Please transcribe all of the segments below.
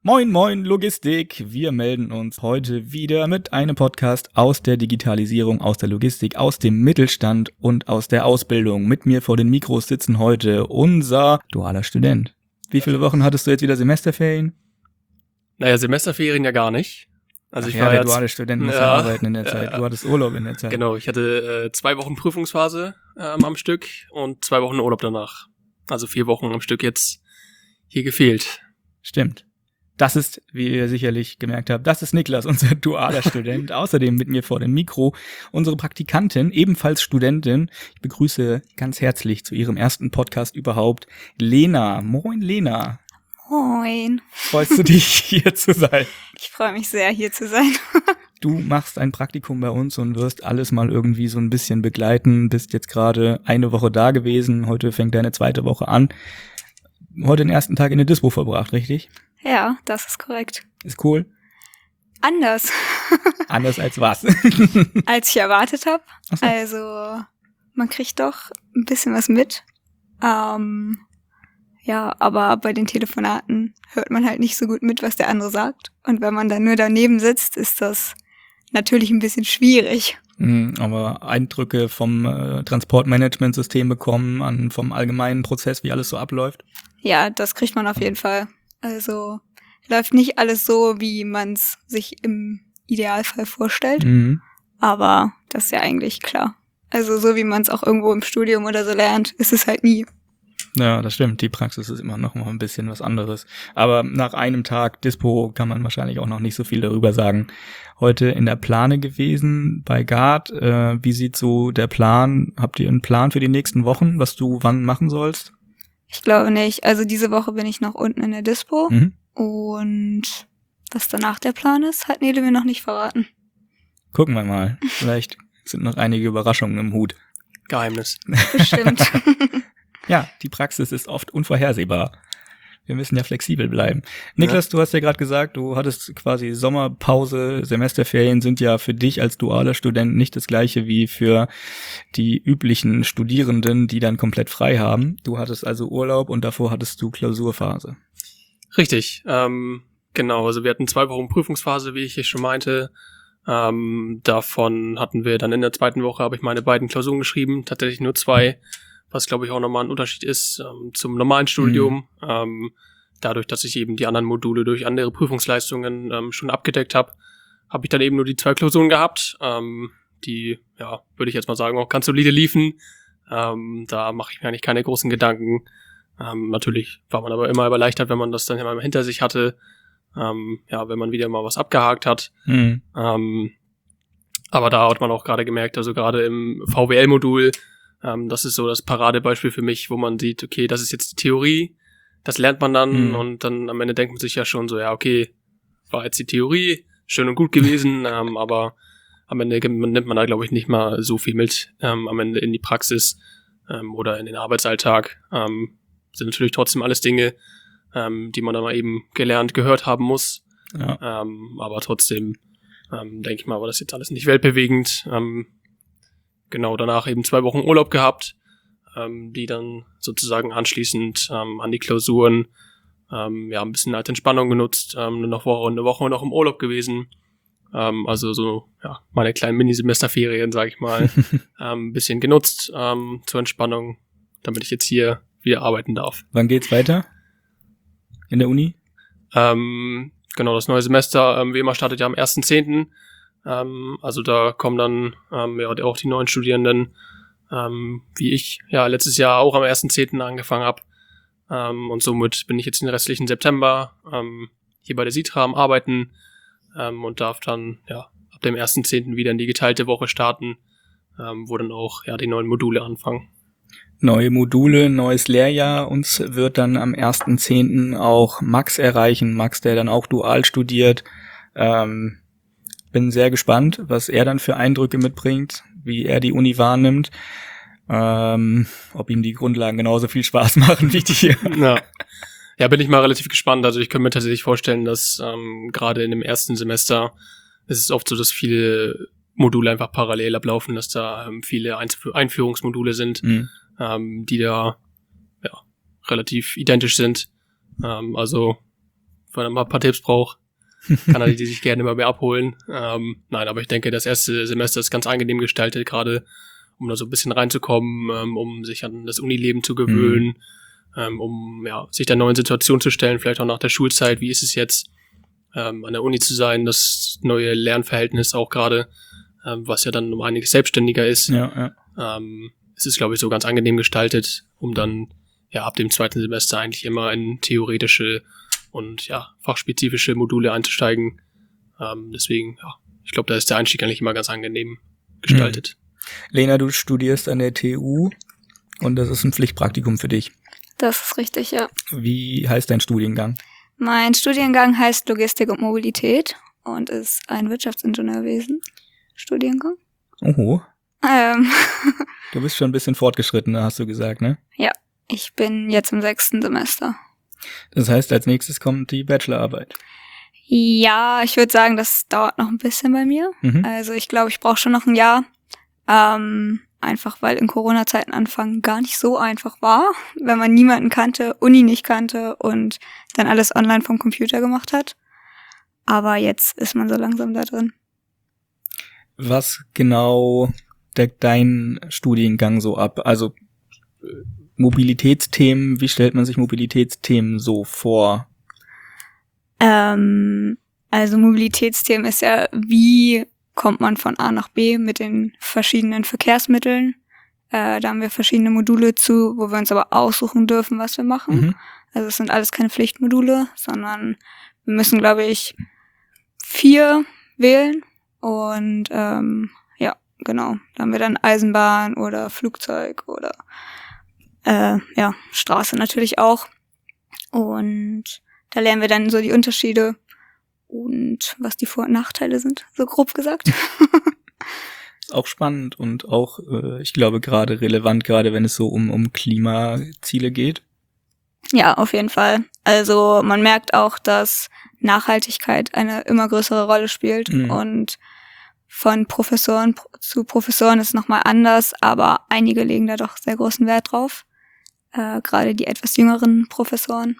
Moin, moin, Logistik. Wir melden uns heute wieder mit einem Podcast aus der Digitalisierung, aus der Logistik, aus dem Mittelstand und aus der Ausbildung. Mit mir vor den Mikros sitzen heute unser dualer Student. Wie viele Wochen hattest du jetzt wieder Semesterferien? Naja, Semesterferien ja gar nicht. Also der duale Student muss ja arbeiten in der Zeit. Du hattest Urlaub in der Zeit. Genau, ich hatte 2 Wochen Prüfungsphase am Stück und 2 Wochen Urlaub danach. Also 4 Wochen am Stück jetzt hier gefehlt. Stimmt. Das ist, wie ihr sicherlich gemerkt habt, das ist Niklas, unser dualer Student. Außerdem mit mir vor dem Mikro unsere Praktikantin, ebenfalls Studentin. Ich begrüße ganz herzlich zu ihrem ersten Podcast überhaupt Lena. Moin, Lena. Moin. Freust du dich, hier zu sein? Ich freue mich sehr, hier zu sein. Du machst ein Praktikum bei uns und wirst alles mal irgendwie so ein bisschen begleiten. Bist jetzt gerade eine Woche da gewesen. Heute fängt deine zweite Woche an. Heute den ersten Tag in der Dispo verbracht, richtig? Ja, das ist korrekt. Ist cool. Anders. Anders als was? Als ich erwartet habe. Ach so. Also, man kriegt doch ein bisschen was mit. Ja, aber bei den Telefonaten hört man halt nicht so gut mit, was der andere sagt. Und wenn man dann nur daneben sitzt, ist das natürlich ein bisschen schwierig. Aber Eindrücke vom Transportmanagementsystem bekommen, vom allgemeinen Prozess, wie alles so abläuft? Ja, das kriegt man auf jeden Fall. Also läuft nicht alles so, wie man es sich im Idealfall vorstellt. Aber das ist ja eigentlich klar. Also so wie man es auch irgendwo im Studium oder so lernt, ist es halt nie. Ja, das stimmt. Die Praxis ist immer noch mal ein bisschen was anderes. Aber nach einem Tag Dispo kann man wahrscheinlich auch noch nicht so viel darüber sagen. Heute in der Plane gewesen bei Gard. Wie sieht so der Plan? Habt ihr einen Plan für die nächsten Wochen, was du wann machen sollst? Ich glaube nicht. Also diese Woche bin ich noch unten in der Dispo. Und was danach der Plan ist, hat Nele mir noch nicht verraten. Gucken wir mal. Vielleicht sind noch einige Überraschungen im Hut. Geheimnis. Bestimmt. Ja, die Praxis ist oft unvorhersehbar. Wir müssen ja flexibel bleiben. Niklas, Du hast ja gerade gesagt, du hattest quasi Sommerpause, Semesterferien sind ja für dich als dualer Student nicht das gleiche wie für die üblichen Studierenden, die dann komplett frei haben. Du hattest also Urlaub und davor hattest du Klausurphase. Richtig, genau. Also wir hatten 2 Wochen Prüfungsphase, wie ich hier schon meinte. Davon hatten wir dann in der zweiten Woche, habe ich meine beiden Klausuren geschrieben, tatsächlich nur 2. Was, glaube ich, auch nochmal ein Unterschied ist zum normalen Studium. Dadurch, dass ich eben die anderen Module durch andere Prüfungsleistungen schon abgedeckt habe, habe ich dann eben nur die 2 Klausuren gehabt, die, ja, würde ich jetzt mal sagen, auch ganz solide liefen. Da mache ich mir eigentlich keine großen Gedanken. Natürlich war man aber immer erleichtert, wenn man das dann immer hinter sich hatte. Ja, wenn man wieder mal was abgehakt hat. Aber da hat man auch gerade gemerkt, also gerade im VWL-Modul, das ist so das Paradebeispiel für mich, wo man sieht, okay, das ist jetzt die Theorie, das lernt man dann und dann am Ende denkt man sich ja schon so, ja, okay, war jetzt die Theorie, schön und gut gewesen, aber am Ende nimmt man da, glaube ich, nicht mal so viel mit am Ende in die Praxis oder in den Arbeitsalltag. Sind natürlich trotzdem alles Dinge, die man dann mal eben gehört haben muss. Ja. Aber trotzdem, denke ich mal, war das jetzt alles nicht weltbewegend. Genau, danach eben 2 Wochen Urlaub gehabt, die dann sozusagen anschließend an die Klausuren ja ein bisschen als Entspannung genutzt, eine Woche noch im Urlaub gewesen. Also so ja meine kleinen Mini-Semesterferien, sage ich mal, ein bisschen genutzt zur Entspannung, damit ich jetzt hier wieder arbeiten darf. Wann geht's weiter? In der Uni? Genau, das neue Semester, wie immer, startet ja am 1.10. Also da kommen dann ja auch die neuen Studierenden, wie ich ja letztes Jahr auch am 1.10. angefangen habe. Und somit bin ich jetzt den restlichen September hier bei der Sitra am Arbeiten und darf dann ja ab dem 1.10. wieder in die geteilte Woche starten, wo dann auch ja die neuen Module anfangen. Neue Module, neues Lehrjahr. Uns wird dann am 1.10. auch Max erreichen. Max, der dann auch dual studiert. Bin sehr gespannt, was er dann für Eindrücke mitbringt, wie er die Uni wahrnimmt. Ob ihm die Grundlagen genauso viel Spaß machen wie dir. Ja, bin ich mal relativ gespannt. Also ich könnte mir tatsächlich vorstellen, dass gerade in dem ersten Semester ist es oft so, dass viele Module einfach parallel ablaufen, dass da viele Einführungsmodule sind, die da ja relativ identisch sind. Also wenn er mal ein paar Tipps braucht, kann er die sich gerne mal mehr abholen. Nein, aber ich denke, das erste Semester ist ganz angenehm gestaltet, gerade um da so ein bisschen reinzukommen, um sich an das Unileben zu gewöhnen, um sich der neuen Situation zu stellen, vielleicht auch nach der Schulzeit, wie ist es jetzt, an der Uni zu sein, das neue Lernverhältnis auch gerade, was ja dann um einiges selbstständiger ist. Ja. Es ist, glaube ich, so ganz angenehm gestaltet, um dann ab dem zweiten Semester eigentlich immer in theoretische und fachspezifische Module einzusteigen. Deswegen, ich glaube, da ist der Einstieg eigentlich immer ganz angenehm gestaltet. Lena, du studierst an der TU und das ist ein Pflichtpraktikum für dich. Das ist richtig, ja. Wie heißt dein Studiengang? Mein Studiengang heißt Logistik und Mobilität und ist ein Wirtschaftsingenieurwesen-Studiengang. Oho. Du bist schon ein bisschen fortgeschrittener, hast du gesagt, ne? Ja, ich bin jetzt im 6. Semester. Das heißt, als nächstes kommt die Bachelorarbeit. Ja, ich würde sagen, das dauert noch ein bisschen bei mir. Also ich glaube, ich brauche schon noch ein Jahr. Einfach weil in Corona-Zeiten anfangen gar nicht so einfach war, wenn man niemanden kannte, Uni nicht kannte und dann alles online vom Computer gemacht hat. Aber jetzt ist man so langsam da drin. Was genau deckt dein Studiengang so ab? Also Mobilitätsthemen, wie stellt man sich Mobilitätsthemen so vor? Also Mobilitätsthemen ist ja, wie kommt man von A nach B mit den verschiedenen Verkehrsmitteln. Da haben wir verschiedene Module zu, wo wir uns aber aussuchen dürfen, was wir machen. Also es sind alles keine Pflichtmodule, sondern wir müssen, glaube ich, 4 wählen. Und genau, da haben wir dann Eisenbahn oder Flugzeug oder Straße natürlich auch. Und da lernen wir dann so die Unterschiede und was die Vor- und Nachteile sind, so grob gesagt. Ist auch spannend und auch, ich glaube, gerade relevant, gerade wenn es so um Klimaziele geht. Ja, auf jeden Fall. Also man merkt auch, dass Nachhaltigkeit eine immer größere Rolle spielt und von Professoren zu Professoren ist nochmal anders, aber einige legen da doch sehr großen Wert drauf. Gerade die etwas jüngeren Professoren.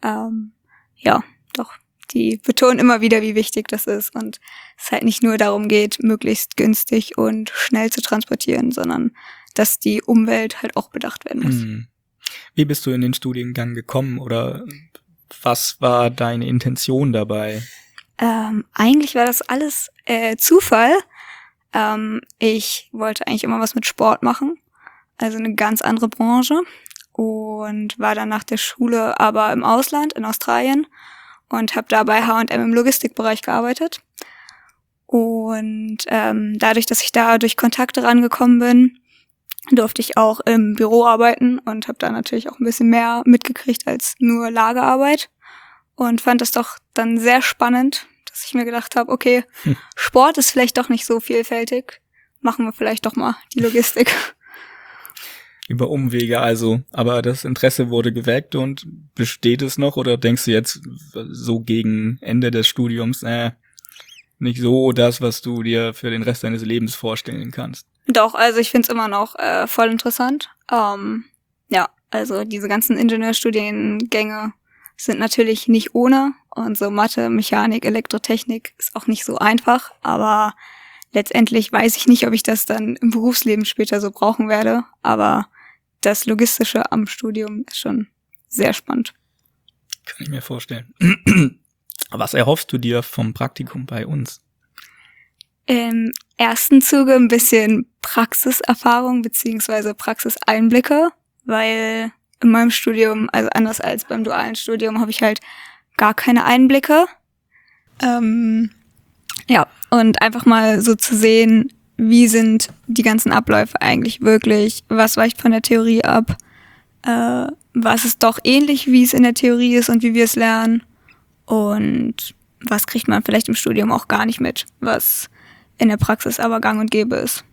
Die betonen immer wieder, wie wichtig das ist und es halt nicht nur darum geht, möglichst günstig und schnell zu transportieren, sondern dass die Umwelt halt auch bedacht werden muss. Wie bist du in den Studiengang gekommen oder was war deine Intention dabei? Eigentlich war das alles Zufall. Ich wollte eigentlich immer was mit Sport machen, also eine ganz andere Branche und war dann nach der Schule aber im Ausland, in Australien und habe da bei H&M im Logistikbereich gearbeitet. Und dadurch, dass ich da durch Kontakte rangekommen bin, durfte ich auch im Büro arbeiten und habe da natürlich auch ein bisschen mehr mitgekriegt als nur Lagerarbeit und fand das doch dann sehr spannend, dass ich mir gedacht habe, okay, Sport ist vielleicht doch nicht so vielfältig, machen wir vielleicht doch mal die Logistik. Über Umwege also, aber das Interesse wurde geweckt und besteht es noch oder denkst du jetzt so gegen Ende des Studiums, nicht so das, was du dir für den Rest deines Lebens vorstellen kannst? Doch, also ich find's immer noch voll interessant. Also diese ganzen Ingenieurstudiengänge sind natürlich nicht ohne und so Mathe, Mechanik, Elektrotechnik ist auch nicht so einfach, aber letztendlich weiß ich nicht, ob ich das dann im Berufsleben später so brauchen werde, aber das Logistische am Studium ist schon sehr spannend. Kann ich mir vorstellen. Was erhoffst du dir vom Praktikum bei uns? Im ersten Zuge ein bisschen Praxiserfahrung beziehungsweise Praxiseinblicke, weil in meinem Studium, also anders als beim dualen Studium, habe ich halt gar keine Einblicke. Und einfach mal so zu sehen, wie sind die ganzen Abläufe eigentlich wirklich, was weicht von der Theorie ab, was ist doch ähnlich, wie es in der Theorie ist und wie wir es lernen und was kriegt man vielleicht im Studium auch gar nicht mit, was in der Praxis aber gang und gäbe ist.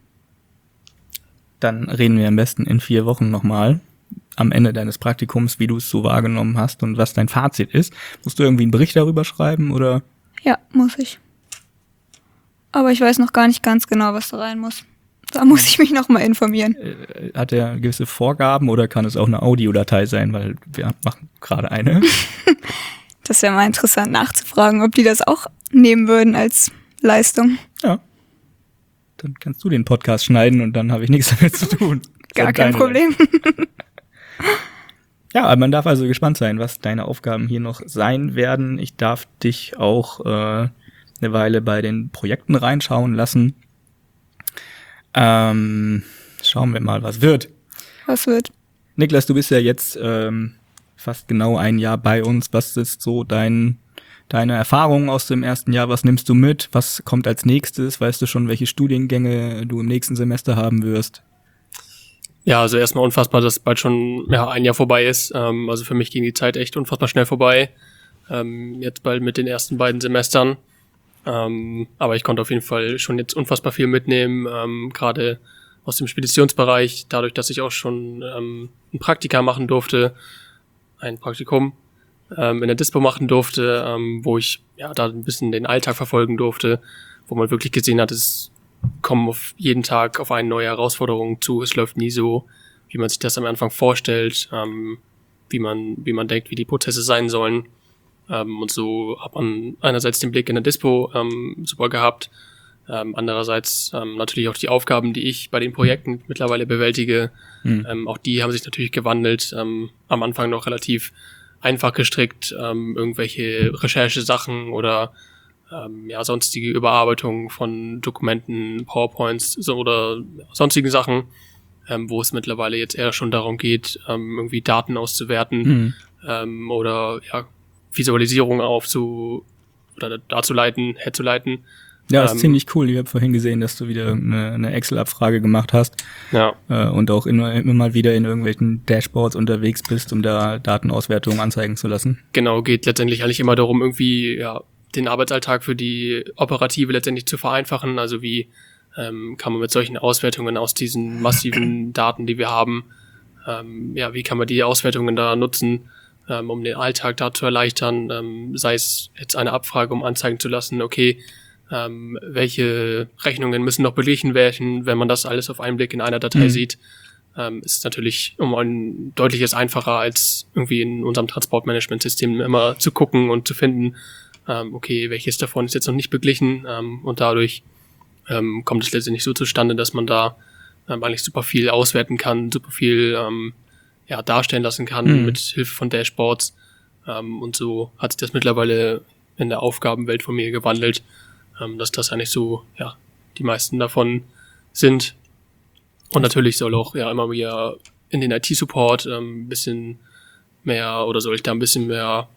Dann reden wir am besten in 4 Wochen nochmal am Ende deines Praktikums, wie du es so wahrgenommen hast und was dein Fazit ist. Musst du irgendwie einen Bericht darüber schreiben oder? Ja, muss ich. Aber ich weiß noch gar nicht ganz genau, was da rein muss. Da muss ich mich noch mal informieren. Hat er gewisse Vorgaben oder kann es auch eine Audiodatei sein, weil wir machen gerade eine? Das wäre mal interessant nachzufragen, ob die das auch nehmen würden als Leistung. Ja. Dann kannst du den Podcast schneiden und dann habe ich nichts damit zu tun. Gar kein Problem. Ja, man darf also gespannt sein, was deine Aufgaben hier noch sein werden. Ich darf dich auch eine Weile bei den Projekten reinschauen lassen. Schauen wir mal, was wird. Was wird? Niklas, du bist ja jetzt fast genau ein Jahr bei uns. Was ist so deine Erfahrungen aus dem ersten Jahr? Was nimmst du mit? Was kommt als nächstes? Weißt du schon, welche Studiengänge du im nächsten Semester haben wirst? Ja, also erstmal unfassbar, dass bald schon ein Jahr vorbei ist. Also für mich ging die Zeit echt unfassbar schnell vorbei. Jetzt bald mit den ersten beiden Semestern. Aber ich konnte auf jeden Fall schon jetzt unfassbar viel mitnehmen, gerade aus dem Speditionsbereich, dadurch, dass ich auch schon ein Praktika machen durfte, ein Praktikum in der Dispo machen durfte, wo ich da ein bisschen den Alltag verfolgen durfte, wo man wirklich gesehen hat, es kommen auf jeden Tag auf eine neue Herausforderung zu. Es läuft nie so, wie man sich das am Anfang vorstellt, wie man denkt, wie die Prozesse sein sollen. Und so hat man einerseits den Blick in der Dispo super gehabt, andererseits natürlich auch die Aufgaben, die ich bei den Projekten mittlerweile bewältige. Auch die haben sich natürlich gewandelt, am Anfang noch relativ einfach gestrickt, irgendwelche Recherchesachen oder sonstige Überarbeitungen von Dokumenten, PowerPoints oder sonstigen Sachen, wo es mittlerweile jetzt eher schon darum geht, irgendwie Daten auszuwerten oder Visualisierung herzuleiten. Ja, das ist ziemlich cool. Ich habe vorhin gesehen, dass du wieder eine Excel-Abfrage gemacht hast. Ja. Und auch immer mal wieder in irgendwelchen Dashboards unterwegs bist, um da Datenauswertungen anzeigen zu lassen. Genau, geht letztendlich eigentlich immer darum, irgendwie den Arbeitsalltag für die Operative letztendlich zu vereinfachen. Also wie kann man mit solchen Auswertungen aus diesen massiven Daten, die wir haben, wie kann man die Auswertungen da nutzen, um den Alltag da zu erleichtern, sei es jetzt eine Abfrage, um anzeigen zu lassen, okay, welche Rechnungen müssen noch beglichen werden, wenn man das alles auf einen Blick in einer Datei sieht, ist natürlich um ein deutliches einfacher, als irgendwie in unserem Transportmanagementsystem immer zu gucken und zu finden, okay, welches davon ist jetzt noch nicht beglichen, und dadurch kommt es letztendlich so zustande, dass man da eigentlich super viel auswerten kann, super viel darstellen lassen kann mit Hilfe von Dashboards, und so hat sich das mittlerweile in der Aufgabenwelt von mir gewandelt, dass das eigentlich so die meisten davon sind. Und natürlich soll auch immer wieder in den IT-Support ein bisschen mehr, oder soll ich da ein bisschen mehr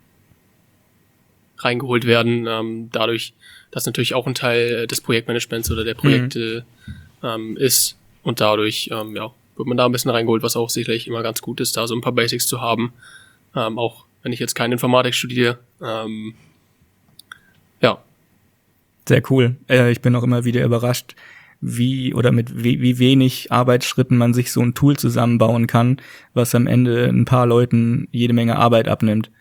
reingeholt werden, dadurch, dass natürlich auch ein Teil des Projektmanagements oder der Projekte ist, und dadurch wird man da ein bisschen reingeholt, was auch sicherlich immer ganz gut ist, da so ein paar Basics zu haben, auch wenn ich jetzt keine Informatik studiere. Sehr cool. Ich bin auch immer wieder überrascht, mit wie wenig Arbeitsschritten man sich so ein Tool zusammenbauen kann, was am Ende ein paar Leuten jede Menge Arbeit abnimmt.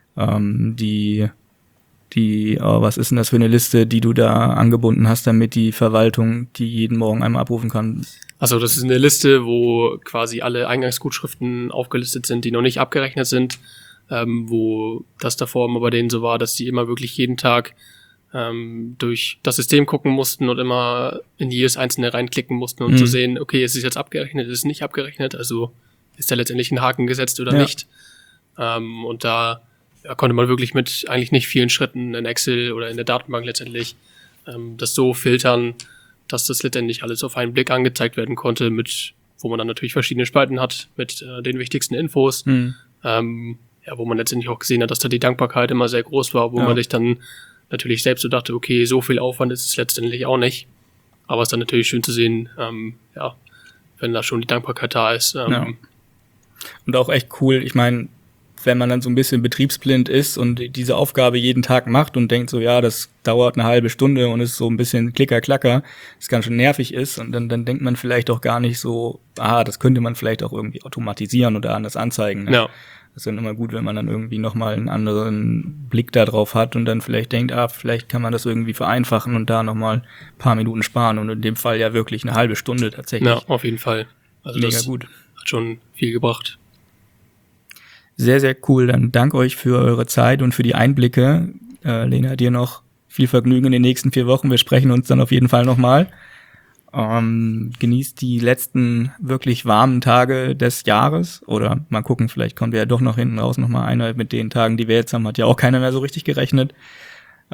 Was ist denn das für eine Liste, die du da angebunden hast, damit die Verwaltung die jeden Morgen einmal abrufen kann? Also das ist eine Liste, wo quasi alle Eingangsgutschriften aufgelistet sind, die noch nicht abgerechnet sind, wo das davor immer bei denen so war, dass die immer wirklich jeden Tag durch das System gucken mussten und immer in jedes einzelne reinklicken mussten, um zu sehen, okay, ist es jetzt abgerechnet, ist es nicht abgerechnet, also ist da letztendlich ein Haken gesetzt oder nicht. Und da konnte man wirklich mit eigentlich nicht vielen Schritten in Excel oder in der Datenbank letztendlich das so filtern, dass das letztendlich alles auf einen Blick angezeigt werden konnte, wo man dann natürlich verschiedene Spalten hat mit den wichtigsten Infos, wo man letztendlich auch gesehen hat, dass da die Dankbarkeit immer sehr groß war, wo man sich dann natürlich selbst so dachte, okay, so viel Aufwand ist es letztendlich auch nicht. Aber es ist dann natürlich schön zu sehen, wenn da schon die Dankbarkeit da ist. Und auch echt cool, ich meine, wenn man dann so ein bisschen betriebsblind ist und diese Aufgabe jeden Tag macht und denkt so, das dauert eine halbe Stunde und ist so ein bisschen Klicker-Klacker, das ganz schön nervig ist, und dann denkt man vielleicht auch gar nicht so, das könnte man vielleicht auch irgendwie automatisieren oder anders anzeigen. Ne? Ja. Das ist dann immer gut, wenn man dann irgendwie nochmal einen anderen Blick da drauf hat und dann vielleicht denkt, vielleicht kann man das irgendwie vereinfachen und da nochmal ein paar Minuten sparen, und in dem Fall ja wirklich eine halbe Stunde tatsächlich. Ja, auf jeden Fall. Also mega das gut. Hat schon viel gebracht. Sehr, sehr cool. Dann danke euch für eure Zeit und für die Einblicke. Lena, dir noch viel Vergnügen in den nächsten 4 Wochen. Wir sprechen uns dann auf jeden Fall nochmal. Genießt die letzten wirklich warmen Tage des Jahres. Oder mal gucken, vielleicht kommt ja doch noch hinten raus nochmal einer mit den Tagen, die wir jetzt haben. Hat ja auch keiner mehr so richtig gerechnet.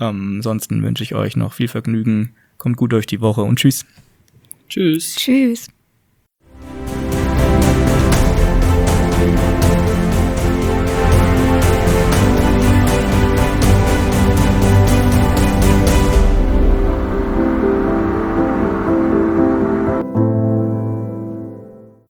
Ansonsten wünsche ich euch noch viel Vergnügen. Kommt gut durch die Woche und tschüss. Tschüss. Tschüss.